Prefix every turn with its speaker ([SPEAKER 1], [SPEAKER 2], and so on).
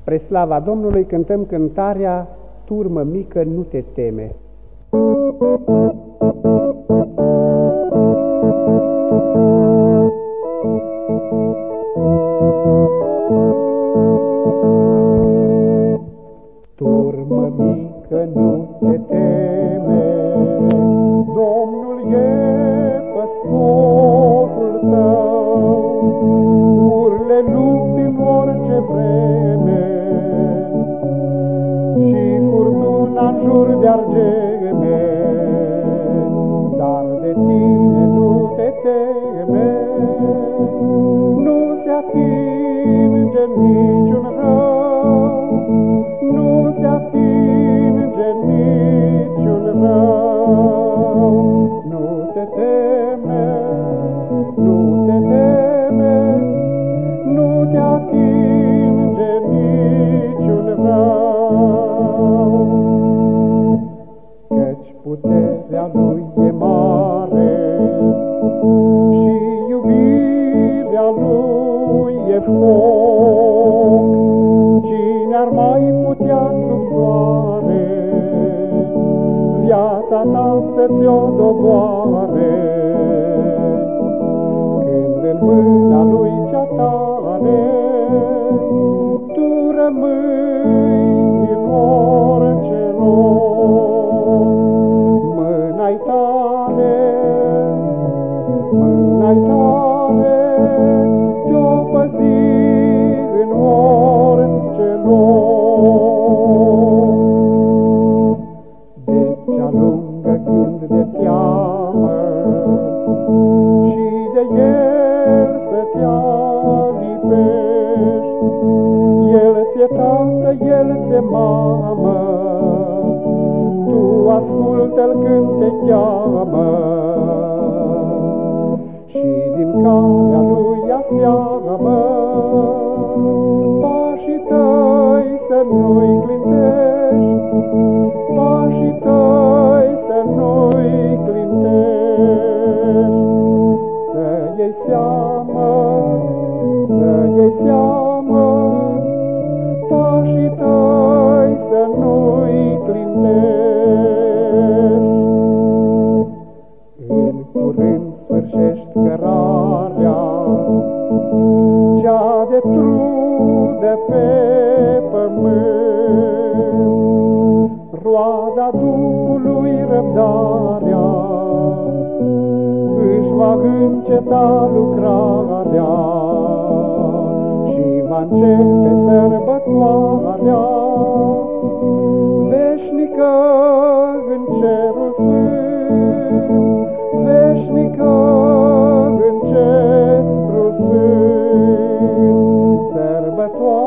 [SPEAKER 1] Spre slava Domnului cântăm cântarea Turmă mică, nu te teme. Turmă mică, nu te teme, Domnul e păstorul tău. Urle lupți în orice vreme și furtuna în jur de argeme, dar de tine nu te teme, nu se atinge niciun rău, nu se atinge niciun rău. Nu te teme, nu te teme, nu te atinge niciun rău. Căci puterea lui e mare și iubirea lui e foc. Cine ar mai putea sub soare viața ta să ți-o doboare, când în mâna lui cea tare tu rămâi în orice loc. Mâna-i tare, mâna-i tare, te-o păzi în orice loc. Deci alungă gând de teamă și de el să te alipești. El ți-e tată, el ți-e mamă, tu ascultă-l când te cheamă. Și din calea lui aseamă pașii tăi să nu-i clintești, pașii tăi să nu-i clintești. Să iei seamă, să iei seamă, pașii tăi să nu-i clintești. În curând sfârșești cărarea cea de trudă pe pământ, roada Duhului răbdarea își va înceta lucrarea și va începe sărbătoarea veșnică în cerul sfânt, veșnică în cerul sfânt, sărbătoare